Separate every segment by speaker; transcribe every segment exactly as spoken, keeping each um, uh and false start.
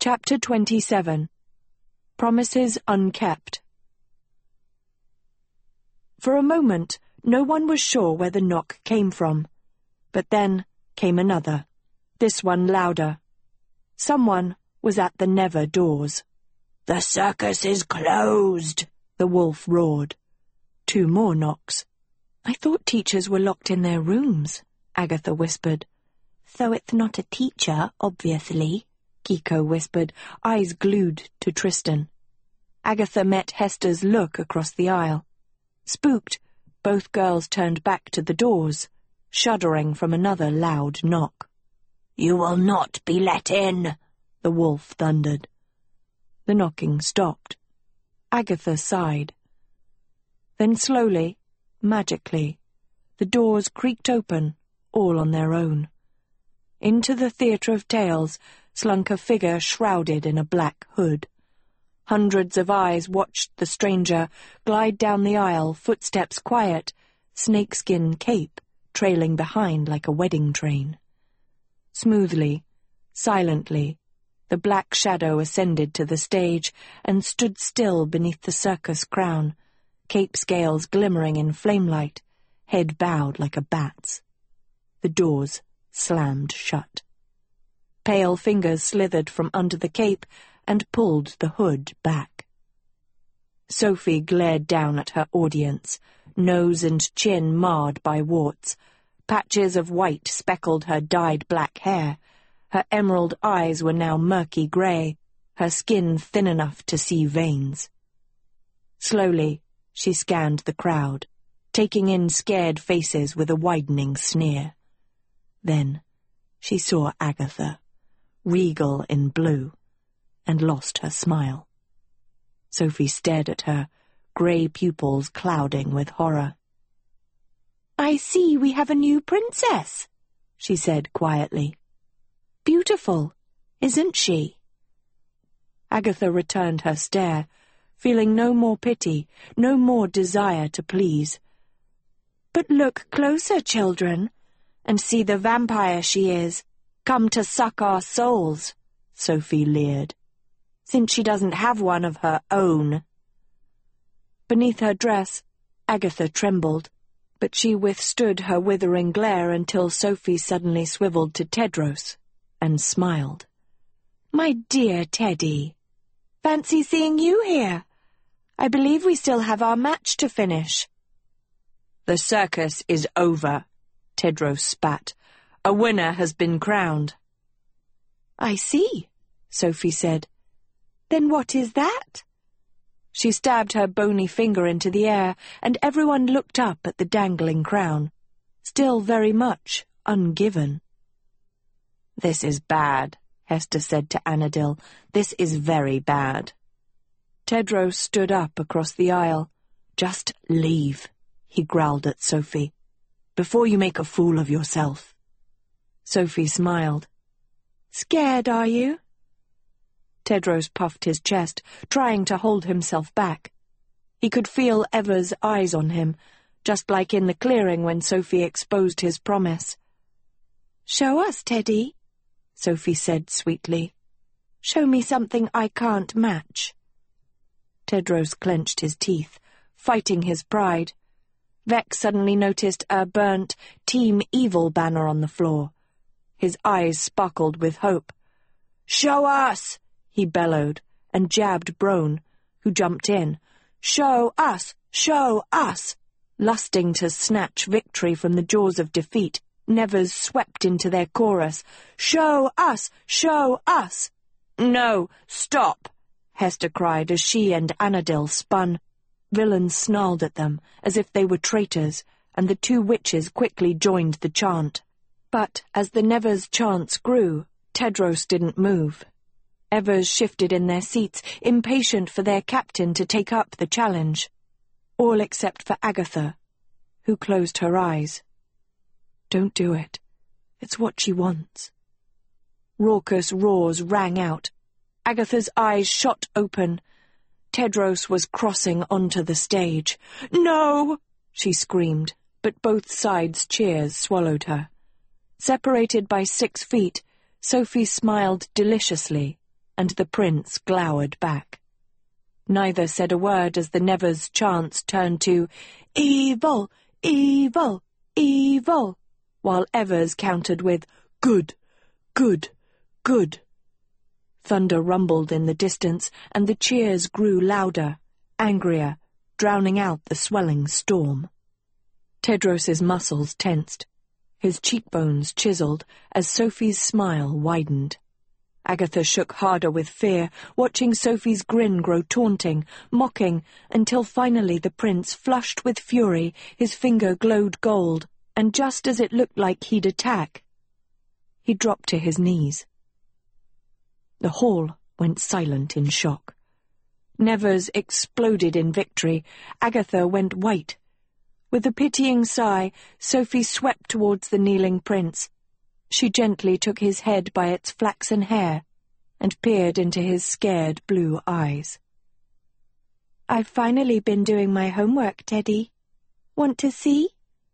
Speaker 1: Chapter twenty-seven. Promises Unkept. For a moment, no one was sure where the knock came from. But then came another, this one louder. Someone was at the Never doors. "The circus is closed," the wolf roared. Two more knocks. "I thought teachers were locked in their rooms," Agatha whispered. "So it's not a teacher, obviously," Kiko whispered, eyes glued to Tristan. Agatha met Hester's look across the aisle. Spooked, both girls turned back to the doors, shuddering from another loud knock. "You will not be let in," the wolf thundered. The knocking stopped. Agatha sighed. Then slowly, magically, the doors creaked open, all on their own. Into the theatre of tales slunk a figure shrouded in a black hood. Hundreds of eyes watched the stranger glide down the aisle, footsteps quiet, snakeskin cape trailing behind like a wedding train. Smoothly, silently, the black shadow ascended to the stage and stood still beneath the circus crown, cape scales glimmering in flamelight, head bowed like a bat's. The doors slammed shut. Pale fingers slithered from under the cape and pulled the hood back. Sophie glared down at her audience, nose and chin marred by warts. Patches of white speckled her dyed black hair. Her emerald eyes were now murky grey, her skin thin enough to see veins. Slowly, she scanned the crowd, taking in scared faces with a widening sneer. Then she saw Agatha, regal in blue, and lost her smile. Sophie stared at her, grey pupils clouding with horror. "I see we have a new princess," she said quietly. "Beautiful, isn't she?" Agatha returned her stare, feeling no more pity, no more desire to please. "But look closer, children, and see the vampire she is, come to suck our souls," Sophie leered. "Since she doesn't have one of her own." Beneath her dress, Agatha trembled, but she withstood her withering glare until Sophie suddenly swiveled to Tedros and smiled. "My dear Teddy, fancy seeing you here. I believe we still have our match to finish." "The circus is over," Tedros spat. "A winner has been crowned." "I see," Sophie said. "Then what is that?" She stabbed her bony finger into the air, and everyone looked up at the dangling crown, still very much ungiven. "This is bad," Hester said to Anadil. "This is very bad." Tedros stood up across the aisle. "Just leave," he growled at Sophie, "before you make a fool of yourself." Sophie smiled. "Scared, are you?" Tedros puffed his chest, trying to hold himself back. He could feel Eva's eyes on him, just like in the clearing when Sophie exposed his promise. "Show us, Teddy," Sophie said sweetly. "Show me something I can't match." Tedros clenched his teeth, fighting his pride. Vex suddenly noticed a burnt Team Evil banner on the floor. His eyes sparkled with hope. "Show us!" he bellowed, and jabbed Brone, who jumped in. "Show us! Show us!" Lusting to snatch victory from the jaws of defeat, Nevers swept into their chorus. "Show us! Show us!" "No, stop!" Hester cried as she and Anadil spun. Villains snarled at them, as if they were traitors, and the two witches quickly joined the chant. But as the Nevers chants grew, Tedros didn't move. Evers shifted in their seats, impatient for their captain to take up the challenge. All except for Agatha, who closed her eyes. "Don't do it. It's what she wants." Raucous roars rang out. Agatha's eyes shot open. Tedros was crossing onto the stage. "No!" she screamed, but both sides' cheers swallowed her. Separated by six feet, Sophie smiled deliciously. and the prince glowered back. Neither said a word as the Nevers' chants turned to "Evil! Evil! Evil!" while Evers countered with "Good! Good! Good!" Thunder rumbled in the distance, and the cheers grew louder, angrier, drowning out the swelling storm. Tedros's muscles tensed, his cheekbones chiseled as Sophie's smile widened. Agatha shook harder with fear, watching Sophie's grin grow taunting, mocking, until finally the prince flushed with fury, his finger glowed gold, and just as it looked like he'd attack, he dropped to his knees. The hall went silent in shock. Nevers exploded in victory. Agatha went white. With a pitying sigh, Sophie swept towards the kneeling prince. She gently took his head by its flaxen hair and peered into his scared blue eyes. "I've finally been doing my homework, Teddy. Want to see?"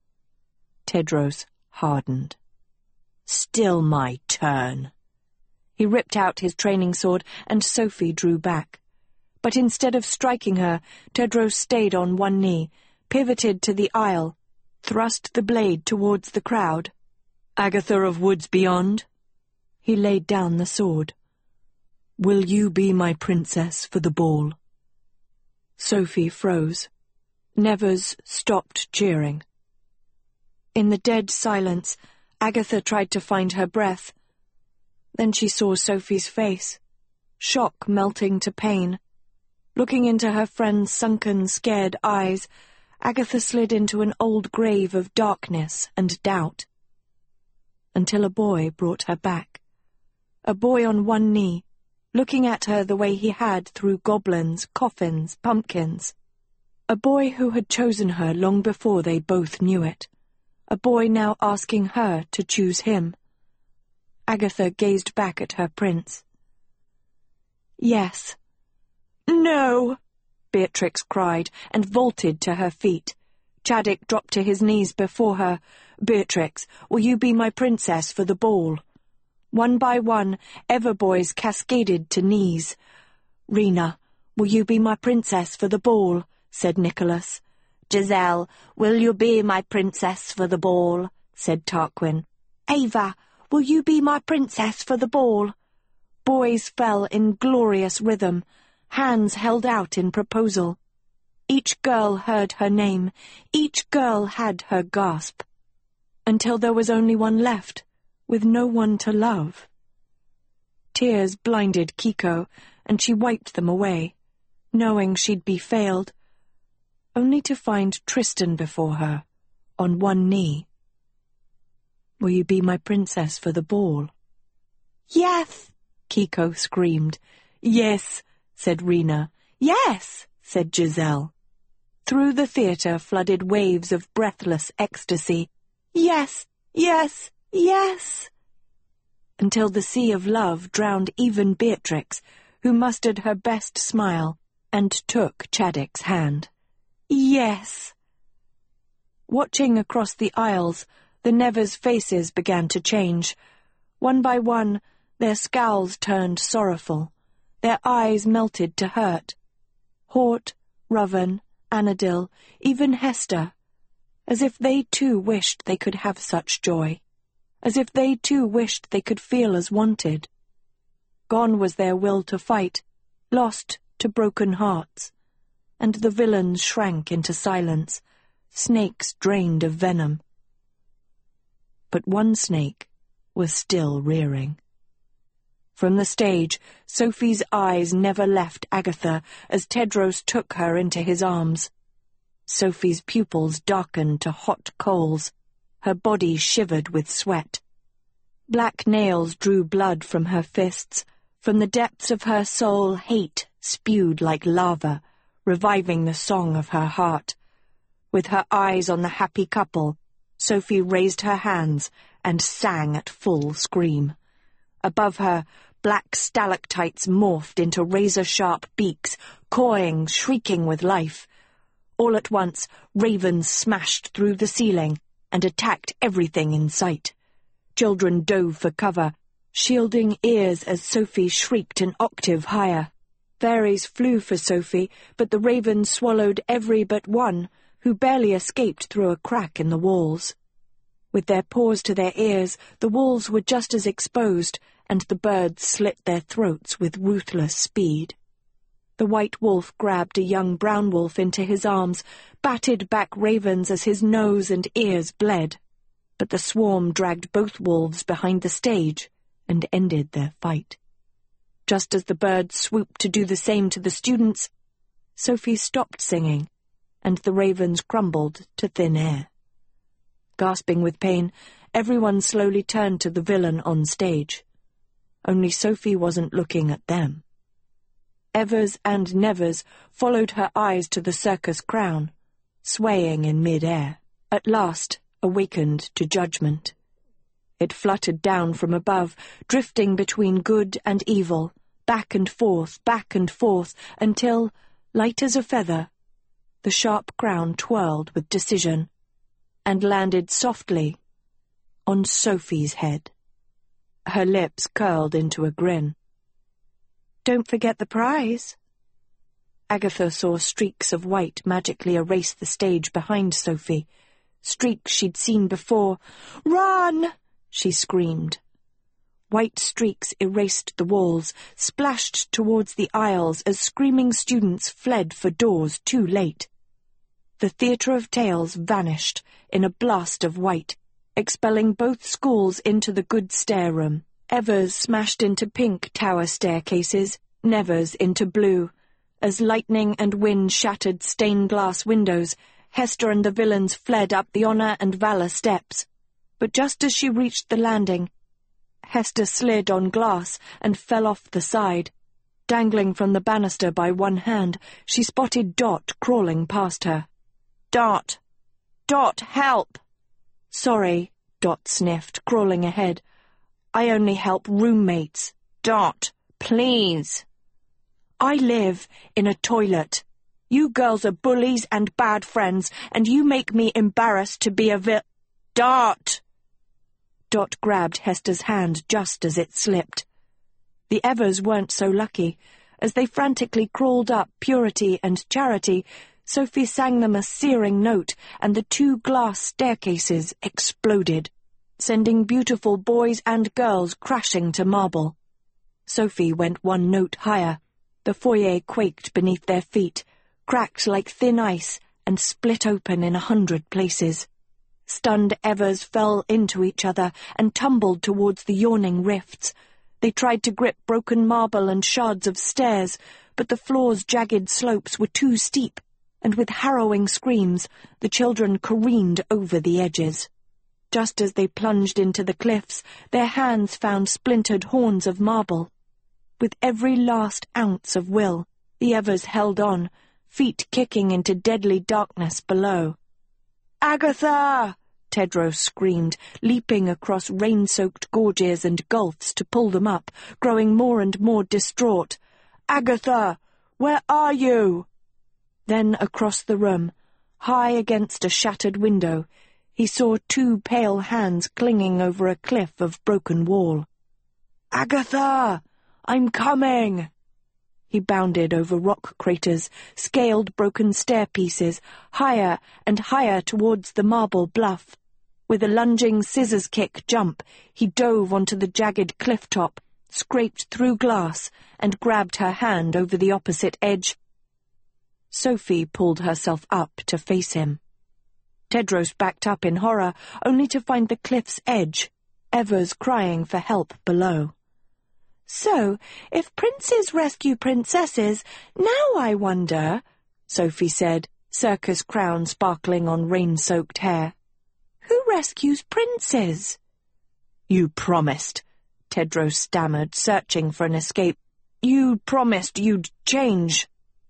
Speaker 1: Tedros hardened. "Still my turn." He ripped out his training sword, and Sophie drew back. But instead of striking her, Tedros stayed on one knee, pivoted to the aisle, thrust the blade towards the crowd. "Agatha of Woods Beyond." He laid down the sword. "Will you be my princess for the ball?" Sophie froze. Nevers stopped cheering. In the dead silence, Agatha tried to find her breath. Then she saw Sophie's face, shock melting to pain. Looking into her friend's sunken, scared eyes, Agatha slid into an old grave of darkness and doubt. Until a boy brought her back. A boy on one knee, looking at her the way he had through goblins, coffins, pumpkins. A boy who had chosen her long before they both knew it. A boy now asking her to choose him. Agatha gazed back at her prince. "Yes." "No!" Beatrix cried, and vaulted to her feet. Chaddock dropped to his knees before her. "Beatrix, will you be my princess for the ball?" One by one, Everboys cascaded to knees. "Rena, will you be my princess for the ball?" said Nicholas. "Giselle, will you be my princess for the ball?" said Tarquin. "Ava, will you be my princess for the ball?" Boys fell in glorious rhythm, hands held out in proposal. Each girl heard her name, each girl had her gasp, until there was only one left, with no one to love. Tears blinded Kiko, and she wiped them away, knowing she'd be failed, only to find Tristan before her, on one knee. "Will you be my princess for the ball?" "Yes!" Kiko screamed. "Yes!" said Rena. "Yes!" said Giselle. Through the theatre flooded waves of breathless ecstasy. "Yes! Yes! Yes!" Until the sea of love drowned even Beatrix, who mustered her best smile and took Chaddock's hand. "Yes!" Watching across the aisles, the Nevers' faces began to change. One by one, their scowls turned sorrowful. Their eyes melted to hurt. Hort, Rovan, Anadil, even Hester, as if they too wished they could have such joy, as if they too wished they could feel as wanted. Gone was their will to fight, lost to broken hearts, and the villains shrank into silence, snakes drained of venom. But one snake was still rearing. From the stage, Sophie's eyes never left Agatha as Tedros took her into his arms. Sophie's pupils darkened to hot coals. Her body shivered with sweat. Black nails drew blood from her fists. From the depths of her soul, hate spewed like lava, reviving the song of her heart. With her eyes on the happy couple, Sophie raised her hands and sang at full scream. Above her, black stalactites morphed into razor-sharp beaks, cawing, shrieking with life. All at once, ravens smashed through the ceiling and attacked everything in sight. Children dove for cover, shielding ears as Sophie shrieked an octave higher. Fairies flew for Sophie, but the ravens swallowed every but one, who barely escaped through a crack in the walls. With their paws to their ears, the walls were just as exposed, and the birds slit their throats with ruthless speed. The white wolf grabbed a young brown wolf into his arms, batted back ravens as his nose and ears bled. But the swarm dragged both wolves behind the stage and ended their fight. Just as the birds swooped to do the same to the students, Sophie stopped singing, and the ravens crumbled to thin air. Gasping with pain, everyone slowly turned to the villain on stage. Only Sophie wasn't looking at them. Evers and Nevers followed her eyes to the circus crown, swaying in mid-air, at last awakened to judgment. It fluttered down from above, drifting between good and evil, back and forth, back and forth, until, light as a feather, the sharp crown twirled with decision, and landed softly on Sophie's head. Her lips curled into a grin. "Don't forget the prize." Agatha saw streaks of white magically erase the stage behind Sophie, streaks she'd seen before. "Run!" she screamed. White streaks erased the walls, splashed towards the aisles as screaming students fled for doors too late. The Theatre of Tales vanished in a blast of white, expelling both schools into the good stair room. Evers smashed into pink tower staircases, Nevers into blue. As lightning and wind shattered stained-glass windows, Hester and the villains fled up the Honor and Valor steps. But just as she reached the landing, Hester slid on glass and fell off the side. Dangling from the banister by one hand, she spotted Dot crawling past her. "Dot! Dot, help!" "Sorry," Dot sniffed, crawling ahead. "I only help roommates." "Dot, please." "I live in a toilet. You girls are bullies and bad friends, and you make me embarrassed to be a vi- Dot!" Dot grabbed Hester's hand just as it slipped. The Evers weren't so lucky. As they frantically crawled up Purity and Charity, Sophie sang them a searing note, and the two glass staircases exploded, sending beautiful boys and girls crashing to marble. Sophie went one note higher. The foyer quaked beneath their feet, cracked like thin ice, and split open in a hundred places. Stunned Evers fell into each other and tumbled towards the yawning rifts. They tried to grip broken marble and shards of stairs, but the floor's jagged slopes were too steep, and with harrowing screams, the children careened over the edges. Just as they plunged into the cliffs, their hands found splintered horns of marble. With every last ounce of will, the Evers held on, feet kicking into deadly darkness below. "Agatha!" Tedros screamed, leaping across rain-soaked gorges and gulfs to pull them up, growing more and more distraught. "Agatha! Where are you?" Then across the room, high against a shattered window, he saw two pale hands clinging over a cliff of broken wall. "Agatha! I'm coming!" He bounded over rock craters, scaled broken stairpieces, higher and higher towards the marble bluff. With a lunging scissors kick jump, he dove onto the jagged cliff top, scraped through glass, and grabbed her hand over the opposite edge. Sophie pulled herself up to face him. Tedros backed up in horror, only to find the cliff's edge, Evers crying for help below. "So, if princes rescue princesses, now I wonder," Sophie said, circus crown sparkling on rain-soaked hair. "Who rescues princes?" "You promised," Tedros stammered, searching for an escape. "You promised you'd change."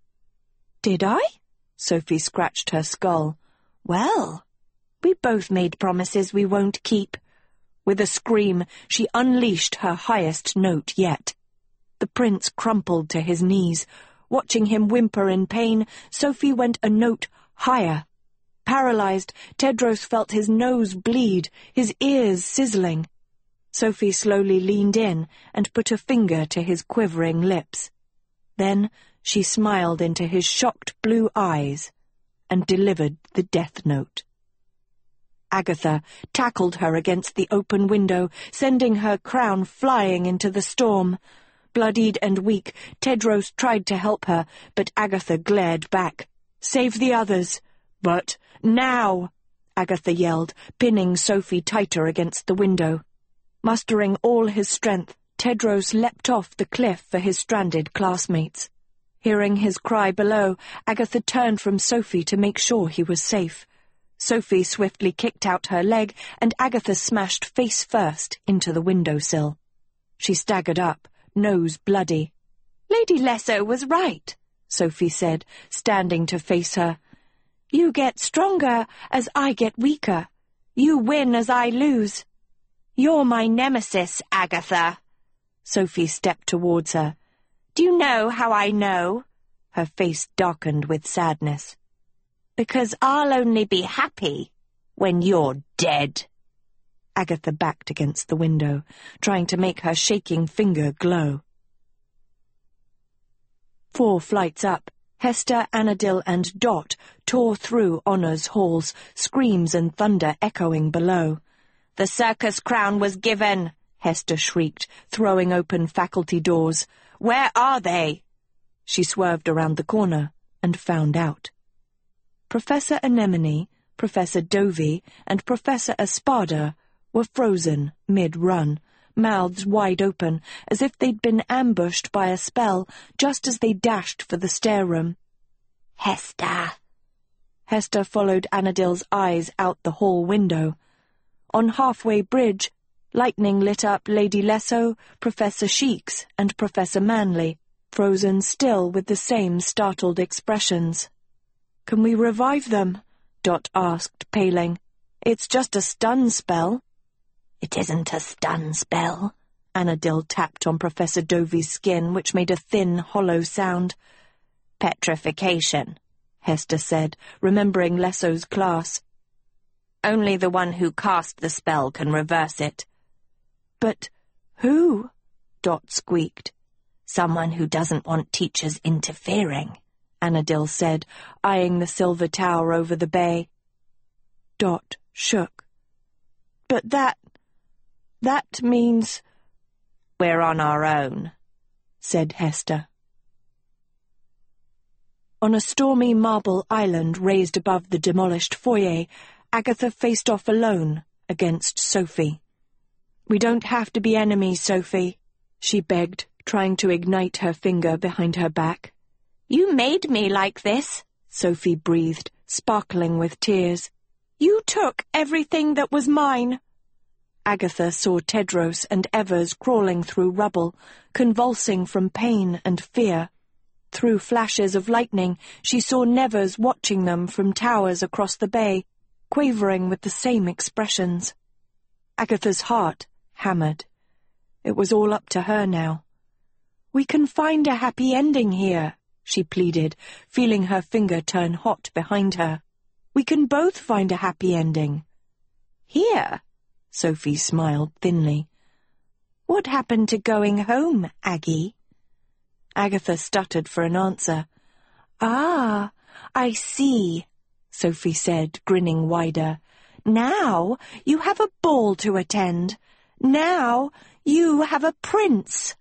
Speaker 1: "Did I?" Sophie scratched her skull. "Well, we both made promises we won't keep." With a scream, she unleashed her highest note yet. The prince crumpled to his knees. Watching him whimper in pain, Sophie went a note higher. Paralyzed, Tedros felt his nose bleed, his ears sizzling. Sophie slowly leaned in and put a finger to his quivering lips. Then she smiled into his shocked blue eyes and delivered the death note. Agatha tackled her against the open window, sending her crown flying into the storm. Bloodied and weak, Tedros tried to help her, but Agatha glared back. "Save the others!" "But now!" Agatha yelled, pinning Sophie tighter against the window. Mustering all his strength, Tedros leapt off the cliff for his stranded classmates. Hearing his cry below, Agatha turned from Sophie to make sure he was safe. Sophie swiftly kicked out her leg, and Agatha smashed face first into the windowsill. She staggered up, nose bloody. "Lady Lesso was right," Sophie said, standing to face her. "You get stronger as I get weaker. You win as I lose. You're my nemesis, Agatha." Sophie stepped towards her. "Do you know how I know?" Her face darkened with sadness. "Because I'll only be happy when you're dead." Agatha backed against the window, trying to make her shaking finger glow. Four flights up, Hester, Anadil, and Dot tore through Honor's halls, screams and thunder echoing below. "The circus crown was given," Hester shrieked, throwing open faculty doors. "Where are they?" She swerved around the corner and found out. Professor Anemone, Professor Dovey, and Professor Espada were frozen mid-run, mouths wide open, as if they'd been ambushed by a spell just as they dashed for the stair-room. "Hester!" Hester followed Anadil's eyes out the hall window. On Halfway Bridge, lightning lit up Lady Lesso, Professor Sheeks, and Professor Manley, frozen still with the same startled expressions. "Can we revive them?" Dot asked, paling. "It's just a stun spell." "It isn't a stun spell." Anadil tapped on Professor Dovey's skin, which made a thin, hollow sound. "Petrification," Hester said, remembering Lesso's class. "Only the one who cast the spell can reverse it." "But who?" Dot squeaked. "Someone who doesn't want teachers interfering," Anadil said, eyeing the silver tower over the bay. Dot shook. "But that... that means—" "We're on our own," said Hester. On a stormy marble island raised above the demolished foyer, Agatha faced off alone against Sophie. "We don't have to be enemies, Sophie," she begged, trying to ignite her finger behind her back. "You made me like this," Sophie breathed, sparkling with tears. "You took everything that was mine." Agatha saw Tedros and Evers crawling through rubble, convulsing from pain and fear. Through flashes of lightning, she saw Nevers watching them from towers across the bay, quavering with the same expressions. Agatha's heart hammered. It was all up to her now. "We can find a happy ending here," she pleaded, feeling her finger turn hot behind her. "We can both find a happy ending." "Here?" Sophie smiled thinly. "What happened to going home, Aggie?" Agatha stuttered for an answer. "Ah, I see," Sophie said, grinning wider. "Now you have a ball to attend. Now you have a prince."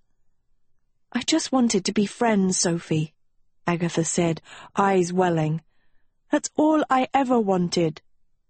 Speaker 1: "I just wanted to be friends, Sophie," Agatha said, eyes welling. "That's all I ever wanted."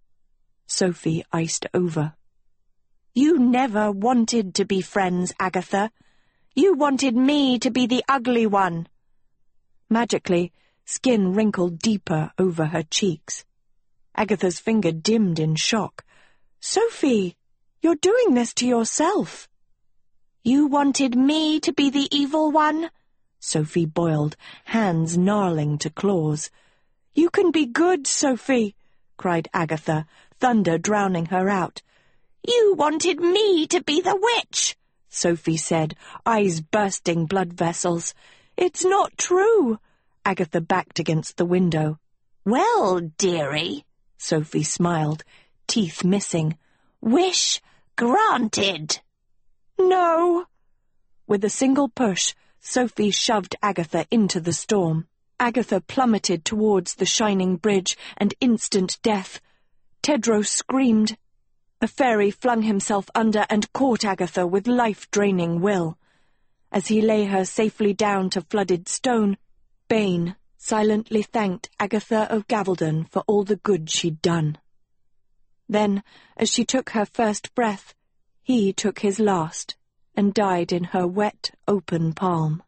Speaker 1: Sophie iced over. "You never wanted to be friends, Agatha. You wanted me to be the ugly one." Magically, skin wrinkled deeper over her cheeks. Agatha's finger dimmed in shock. "Sophie, you're doing this to yourself." "You wanted me to be the evil one?" Sophie boiled, hands gnarling to claws. "You can be good, Sophie," cried Agatha, thunder drowning her out. "You wanted me to be the witch," Sophie said, eyes bursting blood vessels. "It's not true." Agatha backed against the window. "Well, dearie," Sophie smiled, teeth missing. "Wish granted." No! With a single push, Sophie shoved Agatha into the storm. Agatha plummeted towards the shining bridge, and instant death. Tedros screamed. A fairy flung himself under and caught Agatha with life-draining will. As he lay her safely down to flooded stone, Bane silently thanked Agatha of Gavaldon for all the good she'd done. Then, as she took her first breath, he took his last, and died in her wet, open palm.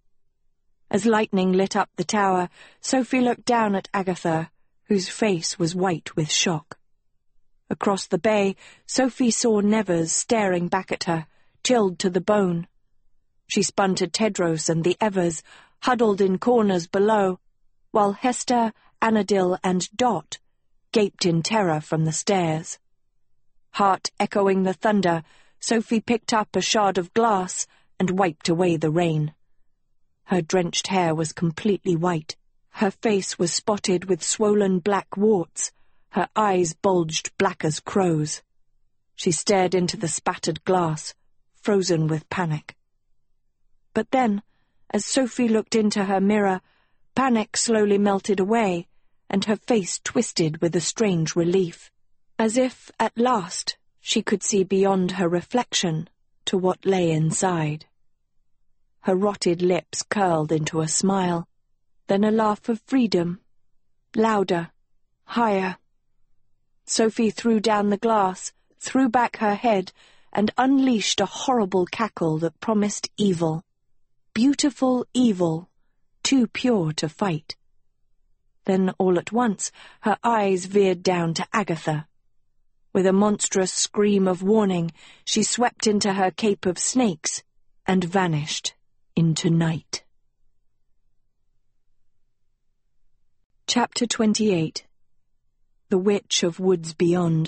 Speaker 1: As lightning lit up the tower, Sophie looked down at Agatha, whose face was white with shock. Across the bay, Sophie saw Nevers staring back at her, chilled to the bone. She spun to Tedros and the Evers, huddled in corners below, while Hester, Anadil, and Dot gaped in terror from the stairs. Heart echoing the thunder, Sophie picked up a shard of glass and wiped away the rain. Her drenched hair was completely white. Her face was spotted with swollen black warts. Her eyes bulged black as crows. She stared into the spattered glass, frozen with panic. But then, as Sophie looked into her mirror, panic slowly melted away, and her face twisted with a strange relief, as if, at last, she could see beyond her reflection to what lay inside. Her rotted lips curled into a smile, then a laugh of freedom, louder, higher. Sophie threw down the glass, threw back her head, and unleashed a horrible cackle that promised evil. Beautiful evil, too pure to fight. Then, all at once, her eyes veered down to Agatha. With a monstrous scream of warning, she swept into her cape of snakes and vanished into night. Chapter twenty-eight. The Witch of Woods Beyond.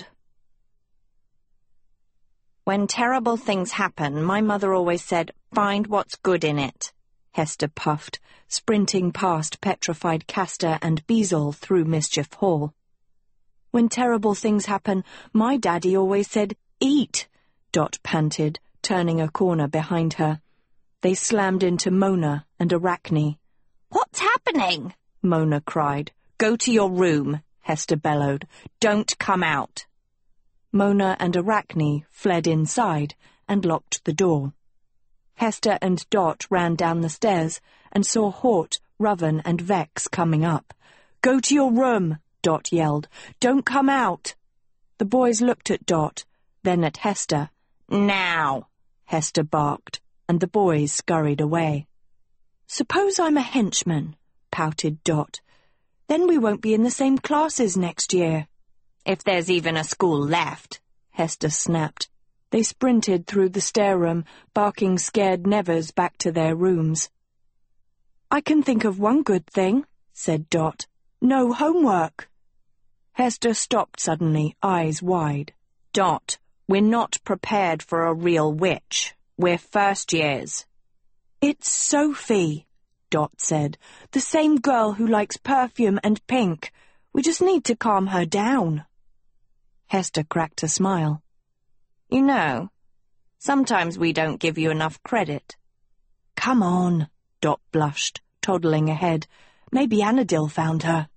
Speaker 2: When terrible things happen, my mother always said, "Find what's good in it," Hester puffed, sprinting past petrified Castor and Beazle through Mischief Hall.
Speaker 1: When terrible things happen, my daddy always said, "Eat," Dot panted, turning a corner behind her. They slammed into Mona and Arachne.
Speaker 2: "What's happening?"
Speaker 1: Mona cried.
Speaker 2: "Go to your room," Hester bellowed. "Don't come out."
Speaker 1: Mona and Arachne fled inside and locked the door. Hester and Dot ran down the stairs and saw Hort, Rovan, and Vex coming up. "Go to your room," Dot yelled. "Don't come out." The boys looked at Dot, then at Hester.
Speaker 2: "Now,"
Speaker 1: Hester barked, and the boys scurried away. "Suppose I'm a henchman," pouted Dot. "Then we won't be in the same classes next year."
Speaker 2: "If there's even a school left,"
Speaker 1: Hester snapped. They sprinted through the stair room, barking scared Nevers back to their rooms. "I can think of one good thing," said Dot. "No homework." Hester stopped suddenly, eyes wide.
Speaker 2: "Dot, we're not prepared for a real witch. We're first years."
Speaker 1: "It's Sophie," Dot said. "The same girl who likes perfume and pink. We just need to calm her down." Hester cracked a smile.
Speaker 2: "You know, sometimes we don't give you enough credit."
Speaker 1: "Come on," Dot blushed, toddling ahead. "Maybe Anadil found her."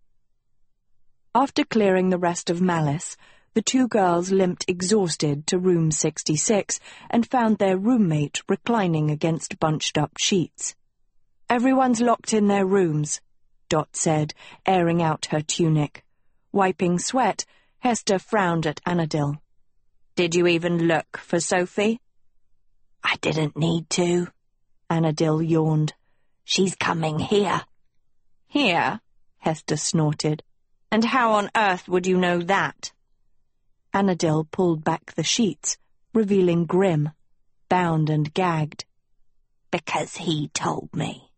Speaker 1: After clearing the rest of Malice, the two girls limped exhausted to room sixty-six and found their roommate reclining against bunched-up sheets. "Everyone's locked in their rooms," Dot said, airing out her tunic. Wiping sweat, Hester frowned at Anadil.
Speaker 2: "Did you even look for Sophie?"
Speaker 1: "I didn't need to," Anadil yawned. "She's coming here."
Speaker 2: "Here?" Hester snorted. "And how on earth would you know that?"
Speaker 1: Anadil pulled back the sheets, revealing Grim, bound and gagged.
Speaker 2: "Because he told me."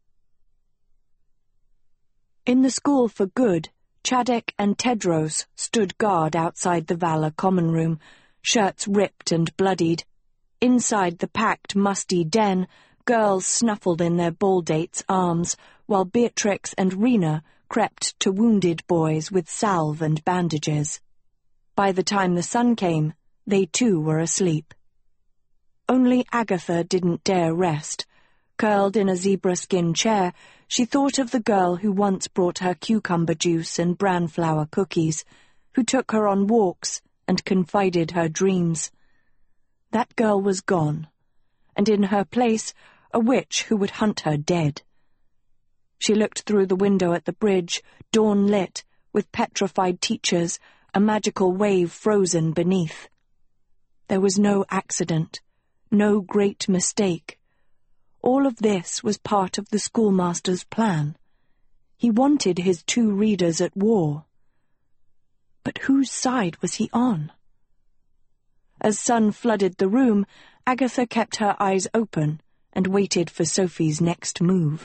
Speaker 1: In the School for Good, Chadek and Tedros stood guard outside the Valor common room, shirts ripped and bloodied. Inside the packed, musty den, girls snuffled in their ball-dates' arms, while Beatrix and Rena crept to wounded boys with salve and bandages. By the time the sun came, they too were asleep. Only Agatha didn't dare rest. Curled in a zebra-skin chair, she thought of the girl who once brought her cucumber juice and bran flour cookies, who took her on walks and confided her dreams. That girl was gone, and in her place a witch who would hunt her dead. She looked through the window at the bridge, dawn-lit, with petrified teachers, a magical wave frozen beneath. There was no accident, no great mistake. All of this was part of the schoolmaster's plan. He wanted his two readers at war. But whose side was he on? As sun flooded the room, Agatha kept her eyes open and waited for Sophie's next move.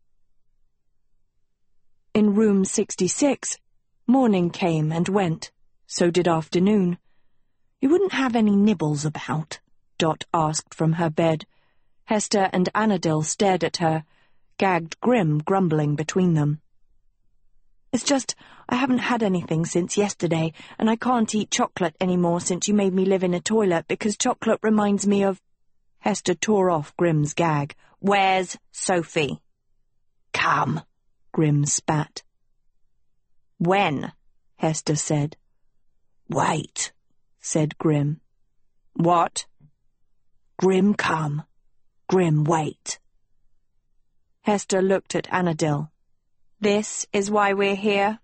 Speaker 1: In room sixty-six, morning came and went. So did afternoon. "You wouldn't have any nibbles about?" Dot asked from her bed. Hester and Annabel stared at her, gagged Grim grumbling between them. "It's just, I haven't had anything since yesterday, and I can't eat chocolate any more since you made me live in a toilet, because chocolate reminds me of—" Hester tore off Grim's gag. "Where's Sophie?" "Come," Grim spat. "When?" Hester said. "Wait," said Grim. "What?" "Grim come. Grim wait." Hester looked at Annabel. "This is why we're here?"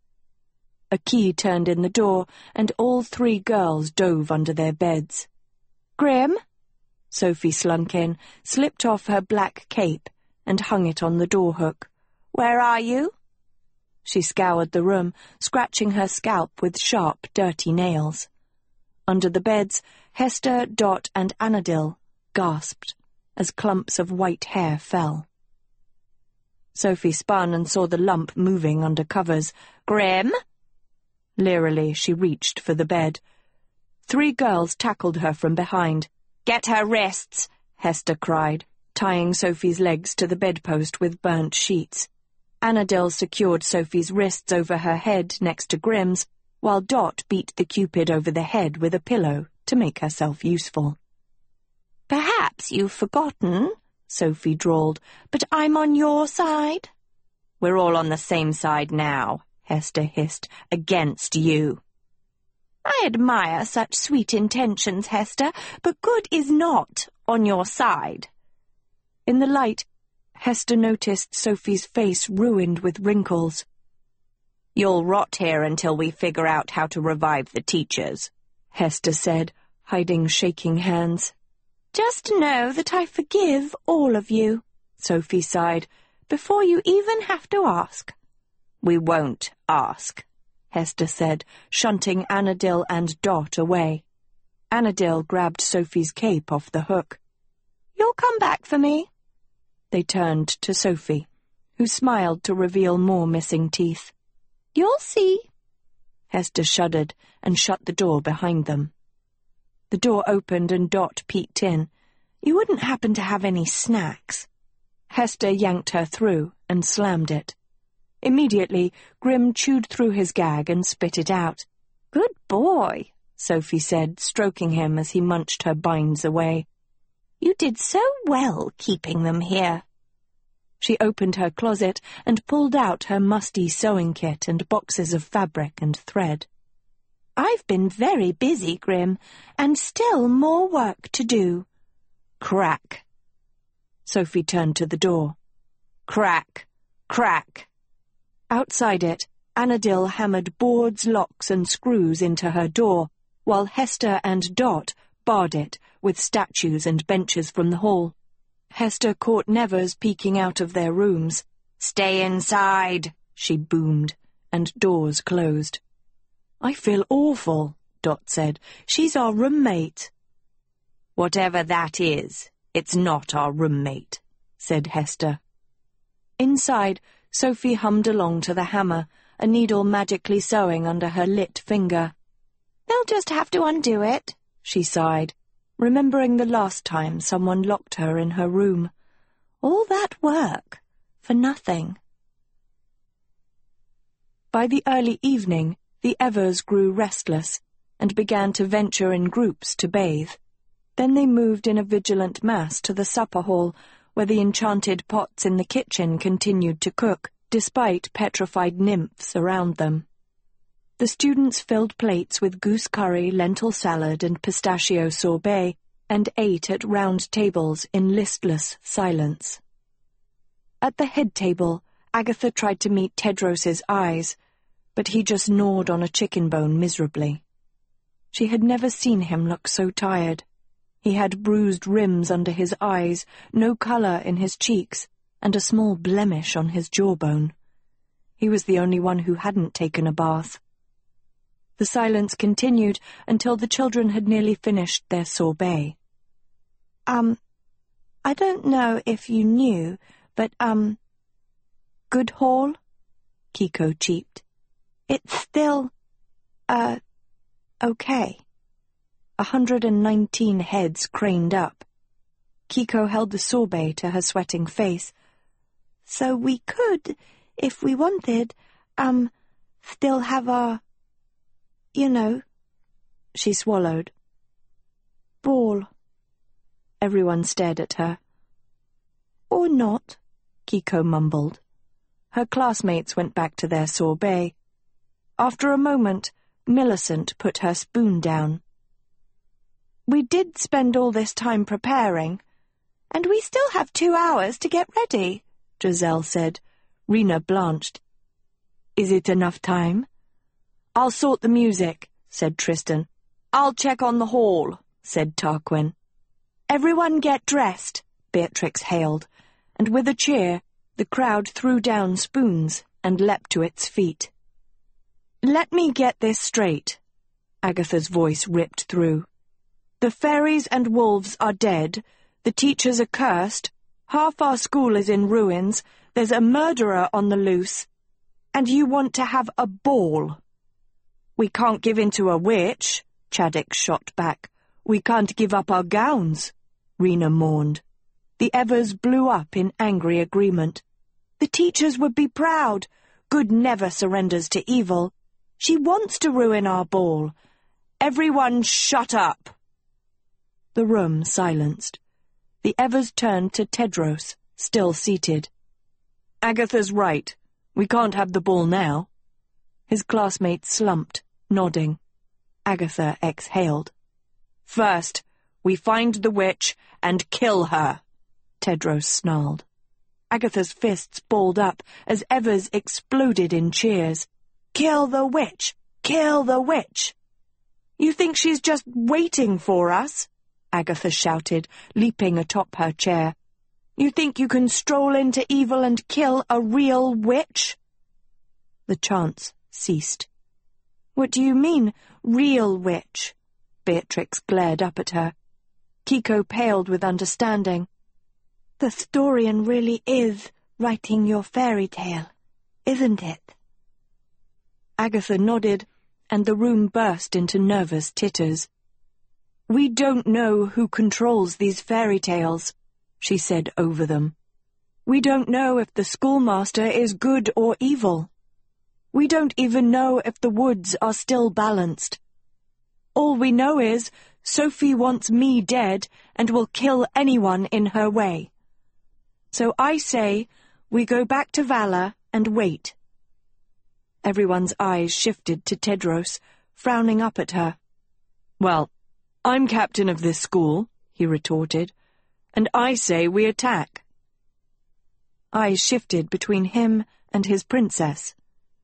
Speaker 1: A key turned in the door, and all three girls dove under their beds. "Grim?" Sophie slunk in, slipped off her black cape, and hung it on the door hook. "Where are you?" She scoured the room, scratching her scalp with sharp, dirty nails. Under the beds, Hester, Dot, and Annabel gasped as clumps of white hair fell. Sophie spun and saw the lump moving under covers. "Grim?" Leerily, she reached for the bed. Three girls tackled her from behind. "Get her wrists!" Hester cried, tying Sophie's legs to the bedpost with burnt sheets. Annabel secured Sophie's wrists over her head next to Grim's, while Dot beat the Cupid over the head with a pillow to make herself useful. "Perhaps you've forgotten," Sophie drawled, "but I'm on your side." "We're all on the same side now," Hester hissed, "against you." "I admire such sweet intentions, Hester, but good is not on your side." In the light, Hester noticed Sophie's face ruined with wrinkles. "You'll rot here until we figure out how to revive the teachers," Hester said, hiding shaking hands. "Just know that I forgive all of you," Sophie sighed, "before you even have to ask." "We won't ask," Hester said, shunting Annabel and Dot away. Annabel grabbed Sophie's cape off the hook. "You'll come back for me?" They turned to Sophie, who smiled to reveal more missing teeth. "You'll see." Hester shuddered and shut the door behind them. The door opened and Dot peeked in. "You wouldn't happen to have any snacks?" Hester yanked her through and slammed it. Immediately, Grim chewed through his gag and spit it out. "Good boy," Sophie said, stroking him as he munched her binds away. "You did so well keeping them here." She opened her closet and pulled out her musty sewing kit and boxes of fabric and thread. "I've been very busy, Grim, and still more work to do." Crack. Sophie turned to the door. Crack, crack. Outside it, Annabel hammered boards, locks, and screws into her door, while Hester and Dot barred it with statues and benches from the hall. Hester caught Nevers peeking out of their rooms. "Stay inside," she boomed, and doors closed. "I feel awful," Dot said. "She's our roommate." "Whatever that is, it's not our roommate," said Hester. Inside, Sophie hummed along to the hammer, a needle magically sewing under her lit finger. "They'll just have to undo it," she sighed, remembering the last time someone locked her in her room. All that work for nothing. By the early evening, the Evers grew restless and began to venture in groups to bathe. Then they moved in a vigilant mass to the supper hall, where the enchanted pots in the kitchen continued to cook, despite petrified nymphs around them. The students filled plates with goose curry, lentil salad, and pistachio sorbet, and ate at round tables in listless silence. At the head table, Agatha tried to meet Tedros's eyes, but he just gnawed on a chicken bone miserably. She had never seen him look so tired. He had bruised rims under his eyes, no colour in his cheeks, and a small blemish on his jawbone. He was the only one who hadn't taken a bath. The silence continued until the children had nearly finished their sorbet. Um, I don't know if you knew, but, um, good haul? Kiko cheeped. It's still, uh, okay. A hundred and nineteen heads craned up. Kiko held the sorbet to her sweating face. So we could, if we wanted, um, still have our, you know. She swallowed. Ball. Everyone stared at her. Or not, Kiko mumbled. Her classmates went back to their sorbet. After a moment, Millicent put her spoon down. We did spend all this time preparing, and we still have two hours to get ready, Giselle said. Rena blanched. Is it enough time? I'll sort the music, said Tristan. I'll check on the hall, said Tarquin. Everyone get dressed, Beatrix hailed, and with a cheer, the crowd threw down spoons and leapt to its feet. Let me get this straight, Agatha's voice ripped through. The fairies and wolves are dead, the teachers are cursed, half our school is in ruins, there's a murderer on the loose, and you want to have a ball. We can't give in to a witch, Chaddock shot back. We can't give up our gowns, Rena mourned. The Evers blew up in angry agreement. The teachers would be proud. Good never surrenders to evil. She wants to ruin our ball. Everyone shut up. The room silenced. The Evers turned to Tedros, still seated. Agatha's right. We can't have the ball now. His classmates slumped, nodding. Agatha exhaled. First, we find the witch and kill her, Tedros snarled. Agatha's fists balled up as Evers exploded in cheers. Kill the witch! Kill the witch! You think she's just waiting for us? Agatha shouted, leaping atop her chair. You think you can stroll into evil and kill a real witch? The chants ceased. What do you mean, real witch? Beatrix glared up at her. Kiko paled with understanding. The historian really is writing your fairy tale, isn't it? Agatha nodded, and the room burst into nervous titters. We don't know who controls these fairy tales, she said over them. We don't know if the schoolmaster is good or evil. We don't even know if the woods are still balanced. All we know is Sophie wants me dead and will kill anyone in her way. So I say we go back to Vala and wait. Everyone's eyes shifted to Tedros, frowning up at her. Well, I'm captain of this school, he retorted, and I say we attack. Eyes shifted between him and his princess.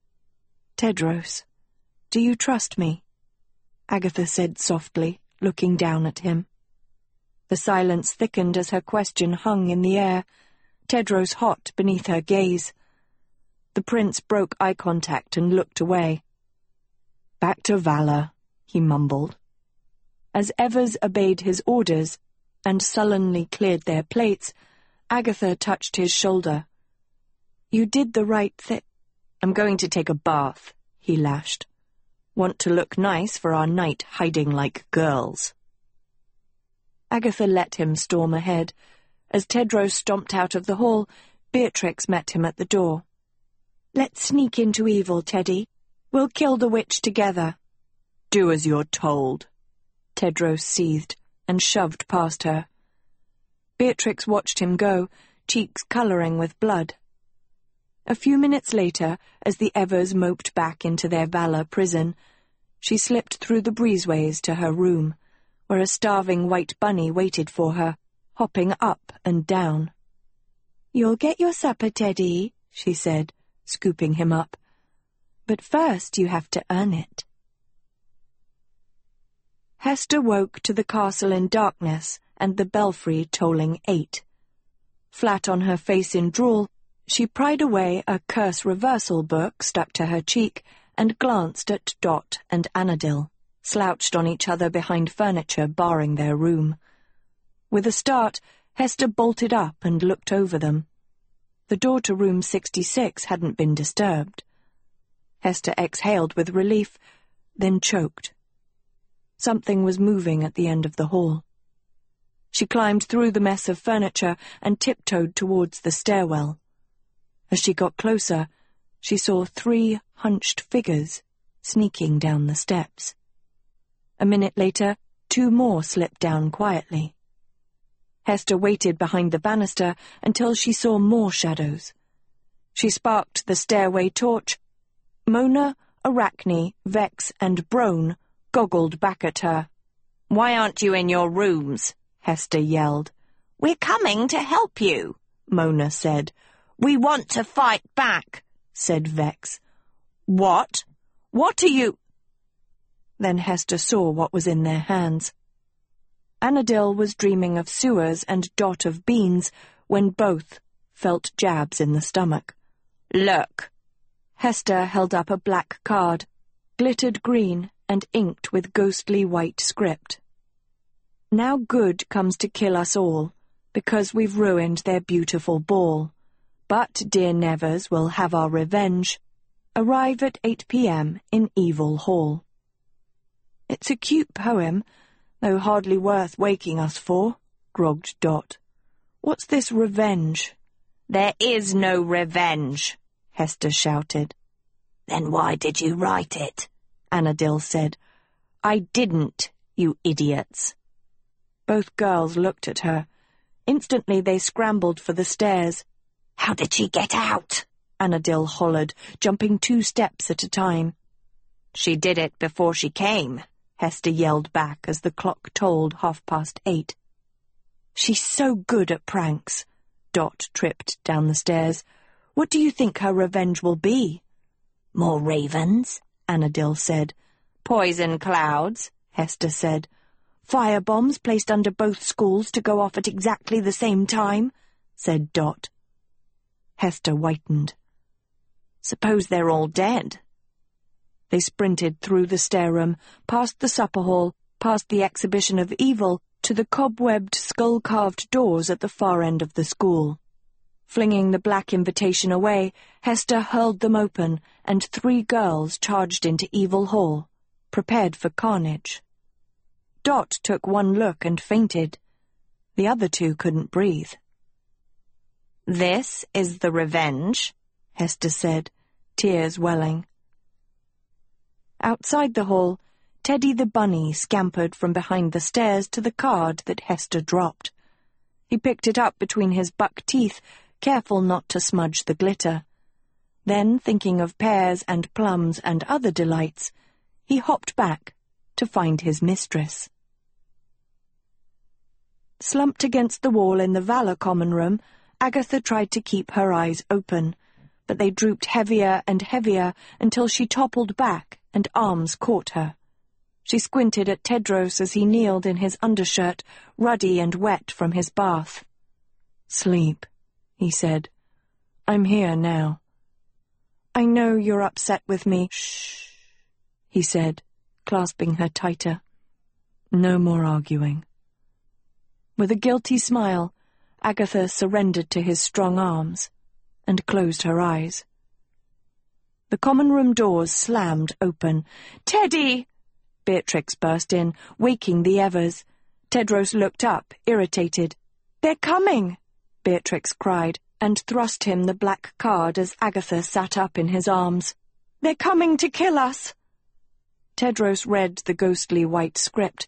Speaker 1: Tedros, do you trust me? Agatha said softly, looking down at him. The silence thickened as her question hung in the air, Tedros hot beneath her gaze. The prince broke eye contact and looked away. Back to Vala, he mumbled. As Evers obeyed his orders and sullenly cleared their plates, Agatha touched his shoulder. You did the right thing. I'm going to take a bath, he lashed. Want to look nice for our night hiding like girls. Agatha let him storm ahead. As Tedros stomped out of the hall, Beatrix met him at the door. Let's sneak into evil, Teddy. We'll kill the witch together. Do as you're told. Tedros seethed and shoved past her. Beatrix watched him go, cheeks colouring with blood. A few minutes later, as the Evers moped back into their Valor prison, she slipped through the breezeways to her room, where a starving white bunny waited for her, hopping up and down. "You'll get your supper, Teddy," she said, scooping him up. "But first you have to earn it." Hester woke to the castle in darkness and the belfry tolling eight. Flat on her face in drool, she pried away a curse reversal book stuck to her cheek and glanced at Dot and Annadil, slouched on each other behind furniture barring their room. With a start, Hester bolted up and looked over them. The door to room sixty-six hadn't been disturbed. Hester exhaled with relief, then choked. Something was moving at the end of the hall. She climbed through the mess of furniture and tiptoed towards the stairwell. As she got closer, she saw three hunched figures sneaking down the steps. A minute later, two more slipped down quietly. Hester waited behind the banister until she saw more shadows. She sparked the stairway torch. Mona, Arachne, Vex, and Brone goggled back at her.
Speaker 2: "Why aren't you in your rooms?" Hester yelled.
Speaker 3: "We're coming to help you,"
Speaker 2: Mona said.
Speaker 3: "We want to fight back,"
Speaker 2: said Vex.
Speaker 3: "What? What are you—"
Speaker 1: Then Hester saw what was in their hands. Annadil was dreaming of sewers and Dot of beans when both felt jabs in the stomach.
Speaker 2: "Look."
Speaker 1: Hester held up a black card, glittered green and inked with ghostly white script. "Now good comes to kill us all, because we've ruined their beautiful ball. But dear Nevers will have our revenge. Arrive at eight p m in Evil Hall." "It's a cute poem, though hardly worth waking us for," grogged Dot. "What's this revenge?"
Speaker 2: "There is no revenge," Hester shouted.
Speaker 3: "Then why did you write it?"
Speaker 2: Annadil said. "I didn't, you idiots."
Speaker 1: Both girls looked at her. Instantly they scrambled for the stairs.
Speaker 3: "How did she get out?"
Speaker 1: Annadil hollered, jumping two steps at a time.
Speaker 2: "She did it before she came," Hester yelled back as the clock tolled half past eight.
Speaker 1: "She's so good at pranks." Dot tripped down the stairs. "What do you think her revenge will be?"
Speaker 3: "More ravens,"
Speaker 1: Annadil said.
Speaker 2: "Poison clouds," Hester said.
Speaker 1: "Firebombs placed under both schools to go off at exactly the same time," said Dot. Hester whitened.
Speaker 2: "Suppose they're all dead."
Speaker 1: They sprinted through the stair-room, past the supper hall, past the exhibition of evil, to the cobwebbed, skull-carved doors at the far end of the school. Flinging the black invitation away, Hester hurled them open, and three girls charged into Evil Hall, prepared for carnage. Dot took one look and fainted. The other two couldn't breathe.
Speaker 2: "This is the revenge,"
Speaker 1: Hester said, tears welling. Outside the hall, Teddy the bunny scampered from behind the stairs to the card that Hester dropped. He picked it up between his buck teeth, careful not to smudge the glitter. Then, thinking of pears and plums and other delights, he hopped back to find his mistress. Slumped against the wall in the Valor common room, Agatha tried to keep her eyes open, but they drooped heavier and heavier until she toppled back and arms caught her. She squinted at Tedros as he kneeled in his undershirt, ruddy and wet from his bath. "Sleep," he said. "I'm here now." "I know you're upset with me." "Shh," he said, clasping her tighter. "No more arguing." With a guilty smile, Agatha surrendered to his strong arms and closed her eyes. The common room doors slammed open. "Teddy!" Beatrix burst in, waking the Evers. Tedros looked up, irritated. "They're coming!" Beatrix cried, and thrust him the black card as Agatha sat up in his arms. "They're coming to kill us!" Tedros read the ghostly white script,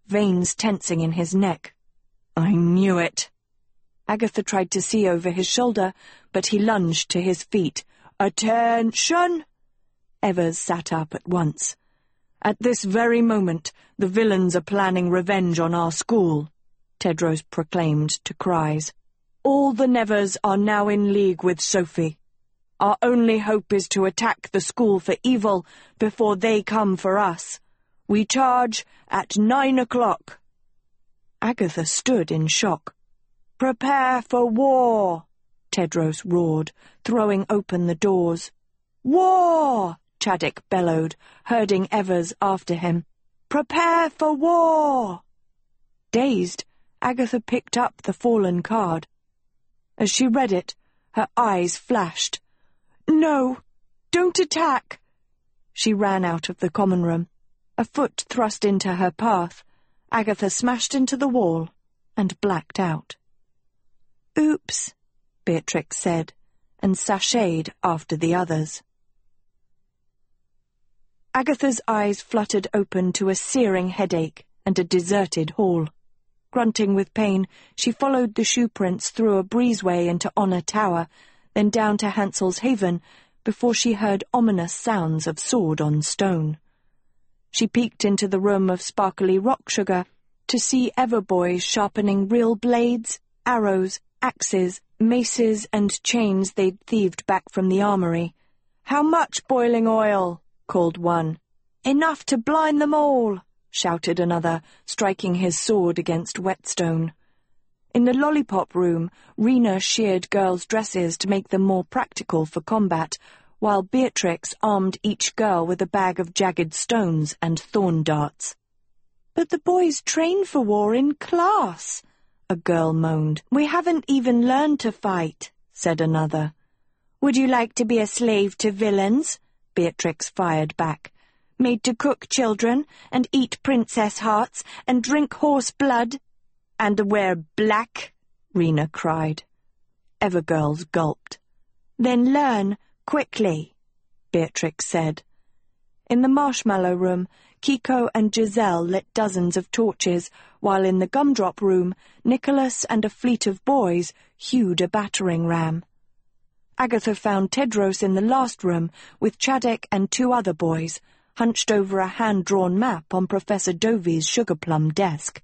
Speaker 1: veins tensing in his neck. "I knew it." Agatha tried to see over his shoulder, but he lunged to his feet. "Attention!" Evers sat up at once. "At this very moment, the villains are planning revenge on our school," Tedros proclaimed to Cries. "All the Nevers are now in league with Sophie. Our only hope is to attack the school for evil before they come for us. We charge at nine o'clock." Agatha stood in shock. "Prepare for war!" Tedros roared, throwing open the doors. "War!" Chaddock bellowed, herding Evers after him. "Prepare for war!" Dazed, Agatha picked up the fallen card. As she read it, her eyes flashed. "No! Don't attack!" She ran out of the common room. A foot thrust into her path. Agatha smashed into the wall and blacked out. "Oops," Beatrix said, and sashayed after the others. Agatha's eyes fluttered open to a searing headache and a deserted hall. Grunting with pain, she followed the shoe prints through a breezeway into Honor Tower, then down to Hansel's Haven, before she heard ominous sounds of sword on stone. She peeked into the room of sparkly rock sugar to see Everboys sharpening real blades, arrows, axes, maces, and chains they'd thieved back from the armory. "How much boiling oil?" called one. "Enough to blind them all," shouted another, striking his sword against whetstone. In the lollipop room, Rena sheared girls' dresses to make them more practical for combat, while Beatrix armed each girl with a bag of jagged stones and thorn darts. "But the boys train for war in class," a girl moaned. "We haven't even learned to fight," said another. "Would you like to be a slave to villains?" Beatrix fired back. "Made to cook children, and eat princess hearts, and drink horse blood, and wear black?" Rena cried. Evergirls gulped. "Then learn, quickly," Beatrix said. In the marshmallow room, Kiko and Giselle lit dozens of torches, while in the gumdrop room, Nicholas and a fleet of boys hewed a battering ram. Agatha found Tedros in the last room with Chaddock and two other boys, hunched over a hand-drawn map on Professor Dovey's sugar-plum desk.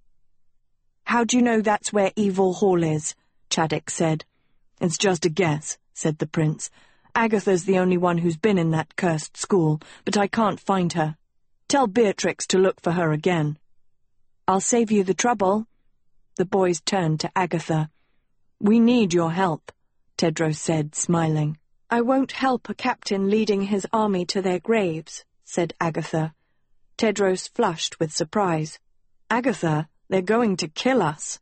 Speaker 1: "How do you know that's where Evil Hall is?" Chaddock said. "It's just a guess," said the prince. "Agatha's the only one who's been in that cursed school, but I can't find her. Tell Beatrix to look for her again." "I'll save you the trouble." The boys turned to Agatha. "We need your help," Tedros said, smiling. "I won't help a captain leading his army to their graves," said Agatha. Tedros flushed with surprise. "Agatha, they're going to kill us."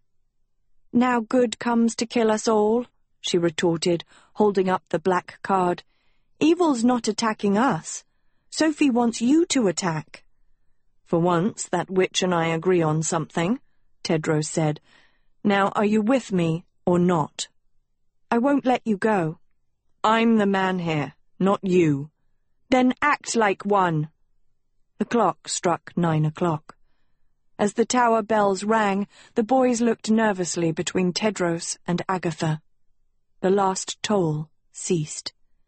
Speaker 1: "Now good comes to kill us all," she retorted, holding up the black card. "Evil's not attacking us. Sophie wants you to attack." "For once, that witch and I agree on something," Tedros said. "Now, are you with me or not?" "I won't let you go." "I'm the man here, not you." "Then act like one." The clock struck nine o'clock. As the tower bells rang, the boys looked nervously between Tedros and Agatha. The last toll ceased.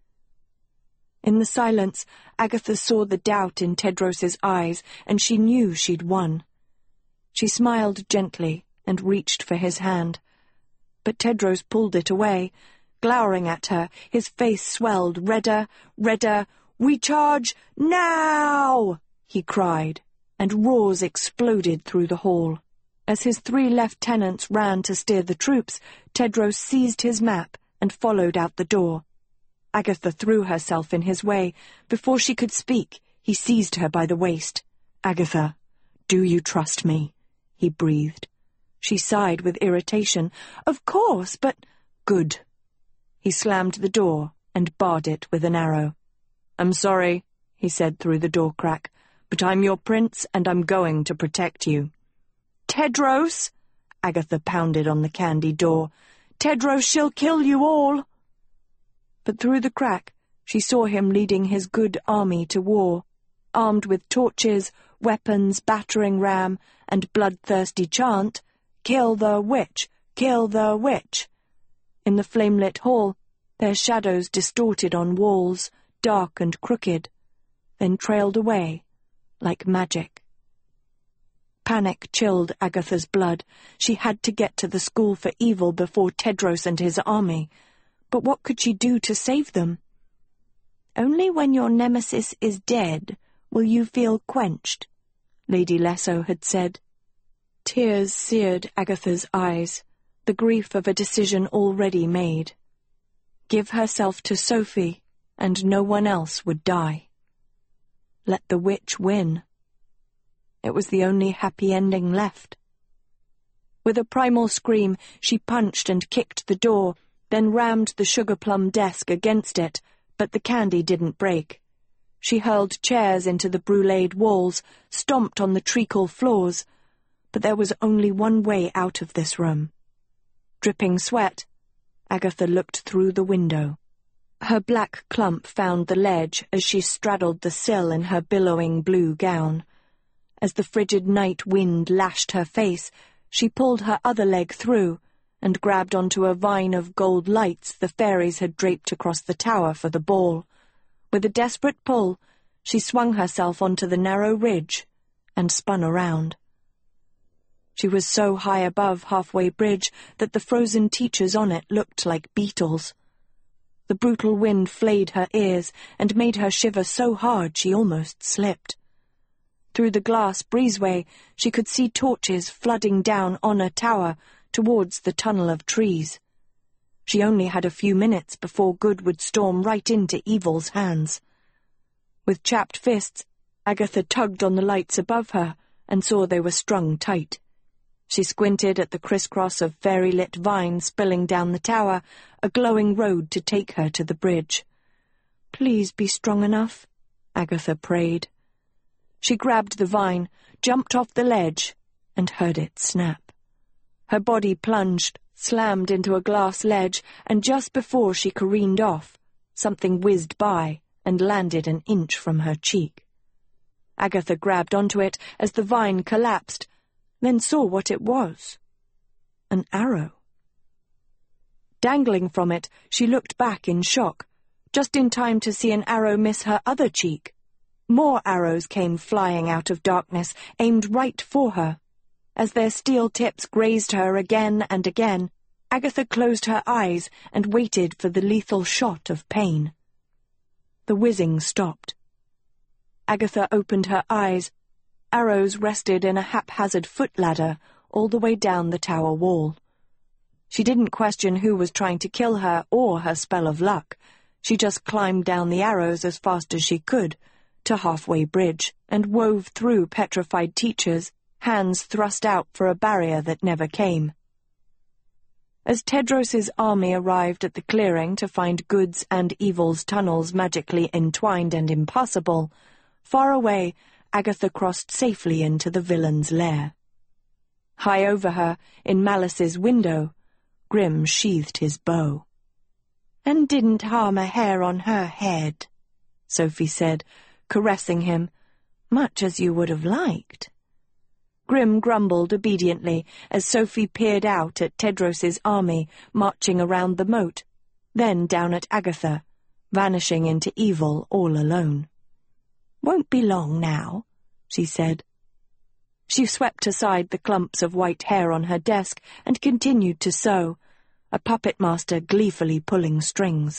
Speaker 1: In the silence, Agatha saw the doubt in Tedros's eyes, and she knew she'd won. She smiled gently and reached for his hand. But Tedros pulled it away, glowering at her. His face swelled redder, redder. "We charge now!" he cried, and roars exploded through the hall. As his three lieutenants ran to steer the troops, Tedros seized his map and followed out the door. Agatha threw herself in his way. Before she could speak, he seized her by the waist. "Agatha, do you trust me?" he breathed. She sighed with irritation. "Of course, but—" "Good." He slammed the door and barred it with an arrow. "I'm sorry," he said through the door crack, "but I'm your prince and I'm going to protect you." "Tedros!" Agatha pounded on the candy door. "Tedros, she'll kill you all!" But through the crack, she saw him leading his good army to war. armed with torches, weapons, battering ram, and bloodthirsty chant, "Kill the witch! Kill the witch!" In the flame-lit hall, their shadows distorted on walls, dark and crooked, then trailed away like magic. Panic chilled Agatha's blood. She had to get to the School for Evil before Tedros and his army. But what could she do to save them? "Only when your nemesis is dead will you feel quenched," Lady Lesso had said. Tears seared Agatha's eyes, the grief of a decision already made. Give herself to Sophie, and no one else would die. Let the witch win. It was the only happy ending left. With a primal scream, she punched and kicked the door, then rammed the sugar-plum desk against it, but the candy didn't break. She hurled chairs into the bruleed walls, stomped on the treacle floors, but there was only one way out of this room. Dripping sweat, Agatha looked through the window. Her black clump found the ledge as she straddled the sill in her billowing blue gown. As the frigid night wind lashed her face, she pulled her other leg through and grabbed onto a vine of gold lights the fairies had draped across the tower for the ball. With a desperate pull, she swung herself onto the narrow ridge and spun around. She was so high above Halfway Bridge that the frozen teachers on it looked like beetles. The brutal wind flayed her ears and made her shiver so hard she almost slipped. Through the glass breezeway, she could see torches flooding down Honor Tower towards the tunnel of trees. She only had a few minutes before good would storm right into Evil's hands. With chapped fists, Agatha tugged on the lights above her and saw they were strung tight. She squinted at the crisscross of fairy-lit vines spilling down the tower, a glowing road to take her to the bridge. "Please be strong enough," Agatha prayed. She grabbed the vine, jumped off the ledge, and heard it snap. Her body plunged, slammed into a glass ledge, and just before she careened off, something whizzed by and landed an inch from her cheek. Agatha grabbed onto it as the vine collapsed, then saw what it was. An arrow. Dangling from it, she looked back in shock, just in time to see an arrow miss her other cheek. More arrows came flying out of darkness, aimed right for her. As their steel tips grazed her again and again, Agatha closed her eyes and waited for the lethal shot of pain. The whizzing stopped. Agatha opened her eyes. Arrows rested in a haphazard footladder all the way down the tower wall. She didn't question who was trying to kill her or her spell of luck. She just climbed down the arrows as fast as she could, to Halfway Bridge, and wove through petrified teachers, hands thrust out for a barrier that never came. As Tedros's army arrived at the clearing to find Good's and Evil's tunnels magically entwined and impassable, far away, Agatha crossed safely into the villain's lair. High over her, in Malice's window, Grim sheathed his bow. "And didn't harm a hair on her head," Sophie said, caressing him, "much as you would have liked." Grim grumbled obediently as Sophie peered out at Tedros's army marching around the moat, then down at Agatha, vanishing into Evil all alone. "Won't be long now," she said. She swept aside the clumps of white hair on her desk and continued to sew, a puppet master gleefully pulling strings.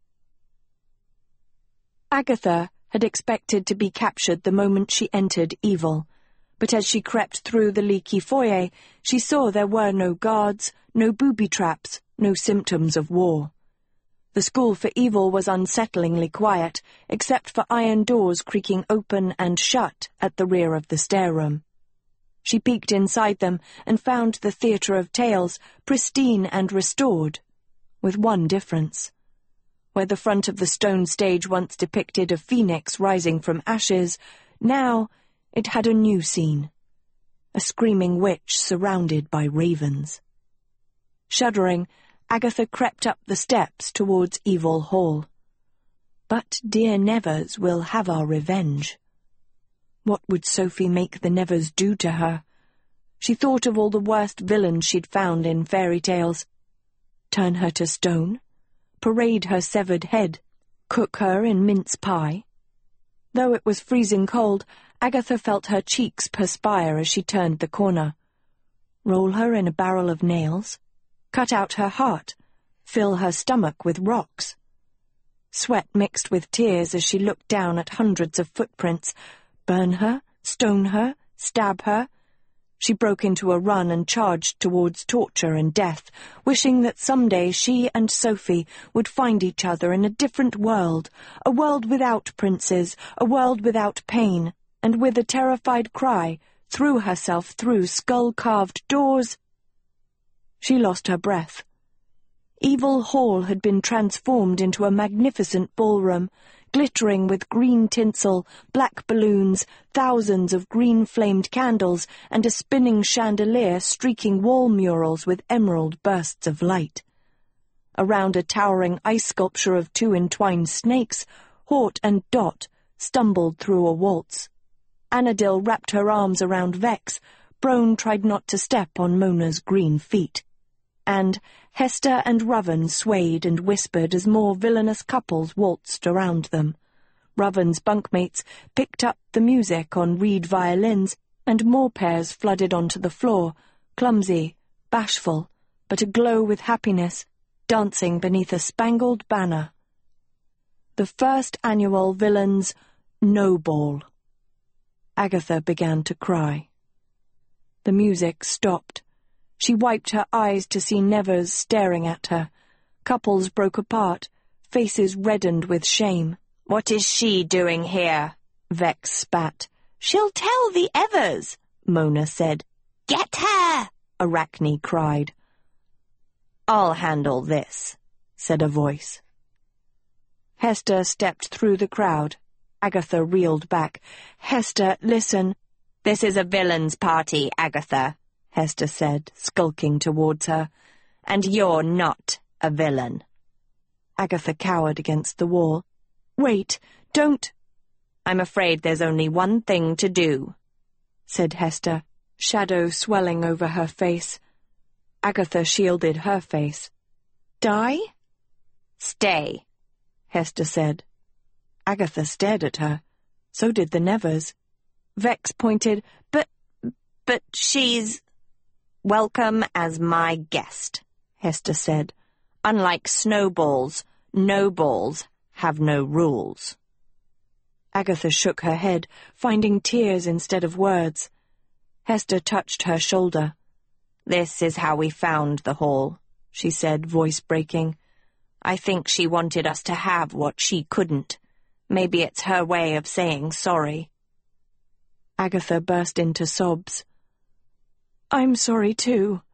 Speaker 1: Agatha had expected to be captured the moment she entered Evil, but as she crept through the leaky foyer, she saw there were no guards, no booby traps, no symptoms of war. The School for Evil was unsettlingly quiet, except for iron doors creaking open and shut at the rear of the stair room. She peeked inside them and found the Theatre of Tales pristine and restored, with one difference. Where the front of the stone stage once depicted a phoenix rising from ashes, now it had a new scene, a screaming witch surrounded by ravens. Shuddering, Agatha crept up the steps towards Evil Hall. "But dear Nevers will have our revenge," What would Sophie make the Nevers do to her? She thought of all the worst villains she'd found in fairy tales. Turn her to stone? Parade her severed head? Cook her in mince pie? Though it was freezing cold, Agatha felt her cheeks perspire as she turned the corner. Roll her in a barrel of nails? Cut out her heart? Fill her stomach with rocks? Sweat mixed with tears as she looked down at hundreds of footprints. Burn her? Stone her? Stab her? She broke into a run and charged towards torture and death, wishing that someday she and Sophie would find each other in a different world, a world without princes, a world without pain, and with a terrified cry, threw herself through skull-carved doors. She lost her breath. Evil Hall had been transformed into a magnificent ballroom, glittering with green tinsel, black balloons, thousands of green-flamed candles, and a spinning chandelier streaking wall murals with emerald bursts of light. Around a towering ice sculpture of two entwined snakes, Hort and Dot stumbled through a waltz. Annadil wrapped her arms around Vex. Brone tried not to step on Mona's green feet. And Hester and Ruven swayed and whispered as more villainous couples waltzed around them. Ruven's bunkmates picked up the music on reed violins, and more pairs flooded onto the floor, clumsy, bashful, but aglow with happiness, dancing beneath a spangled banner. The first annual Villains' No Ball. Agatha began to cry. The music stopped. She wiped her eyes to see Nevers staring at her. Couples broke apart, faces reddened with shame.
Speaker 2: "What is she doing here?"
Speaker 1: Vex spat.
Speaker 2: "She'll tell the Evers," Mona said.
Speaker 3: "Get her!"
Speaker 1: Arachne cried.
Speaker 2: "I'll handle this," said a voice.
Speaker 1: Hester stepped through the crowd. Agatha reeled back. "Hester, listen."
Speaker 2: "This is a villain's party, Agatha," Hester said, skulking towards her. "And you're not a villain."
Speaker 1: Agatha cowered against the wall. "Wait, don't—"
Speaker 2: "I'm afraid there's only one thing to do,"
Speaker 1: said Hester, shadow swelling over her face. Agatha shielded her face. "Die?"
Speaker 2: "Stay," Hester said.
Speaker 1: Agatha stared at her. So did the Nevers. Vex pointed.
Speaker 2: But, but she's... "Welcome as my guest," Hester said. "Unlike snowballs, no balls have no rules."
Speaker 1: Agatha shook her head, finding tears instead of words. Hester touched her shoulder.
Speaker 2: "This is how we found the hall," she said, voice breaking. "I think she wanted us to have what she couldn't. Maybe it's her way of saying sorry."
Speaker 1: Agatha burst into sobs. "I'm sorry too."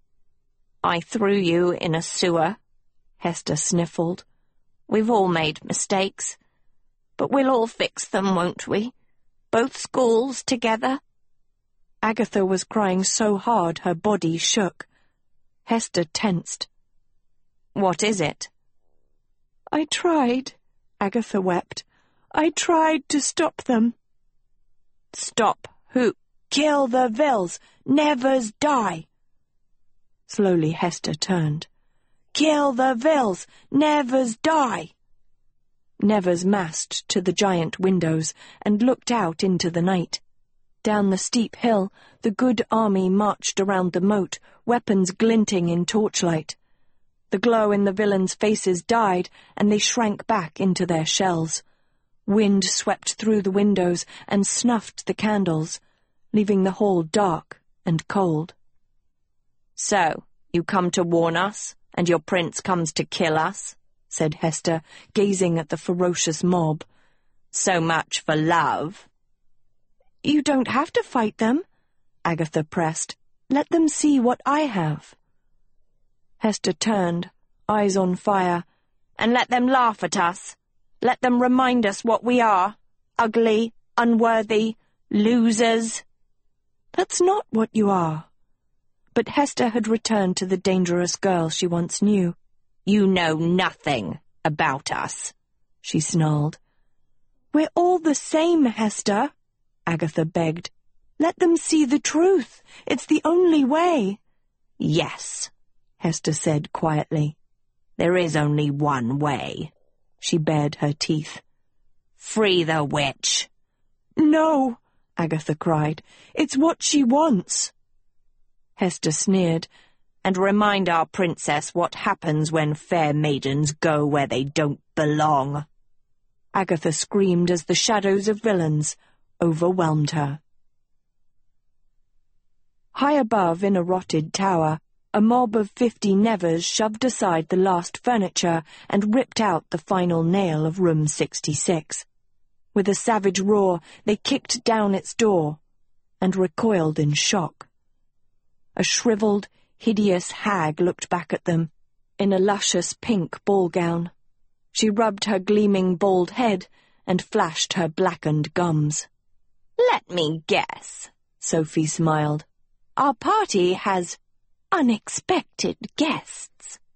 Speaker 2: "I threw you in a sewer," Hester sniffled. "We've all made mistakes. But we'll all fix them, won't we? Both schools together?"
Speaker 1: Agatha was crying so hard her body shook. Hester tensed.
Speaker 2: "What is it?"
Speaker 1: "I tried," Agatha wept. "I tried to stop them."
Speaker 2: "Stop who?"
Speaker 1: "Kill the Vills! Nevers die!" Slowly Hester turned. "Kill the Vills! Nevers die!" Nevers massed to the giant windows and looked out into the night. Down the steep hill, the good army marched around the moat, weapons glinting in torchlight. The glow in the villains' faces died, and they shrank back into their shells. Wind swept through the windows and snuffed the candles, leaving the hall dark and cold.
Speaker 2: "So, you come to warn us, and your prince comes to kill us?" said Hester, gazing at the ferocious mob. "So much for love."
Speaker 1: "You don't have to fight them," Agatha pressed. "Let them see what I have." Hester turned, eyes on fire.
Speaker 2: "And let them laugh at us. Let them remind us what we are. Ugly, unworthy, losers."
Speaker 1: "That's not what you are." But Hester had returned to the dangerous girl she once knew.
Speaker 2: "You know nothing about us," she snarled.
Speaker 1: "We're all the same, Hester," Agatha begged. "Let them see the truth. It's the only way."
Speaker 2: "Yes," Hester said quietly. "There is only one way." She bared her teeth. "Free the witch."
Speaker 1: "No," Agatha cried. "It's what she wants."
Speaker 2: Hester sneered. "And remind our princess what happens when fair maidens go where they don't belong."
Speaker 1: Agatha screamed as the shadows of villains overwhelmed her. High above, in a rotted tower, a mob of fifty Nevers shoved aside the last furniture and ripped out the final nail of room sixty-six. With a savage roar, they kicked down its door and recoiled in shock. A shriveled, hideous hag looked back at them, in a luscious pink ball gown. She rubbed her gleaming bald head and flashed her blackened gums.
Speaker 2: "Let me guess,"
Speaker 1: Sophie smiled.
Speaker 2: "Our party has unexpected guests."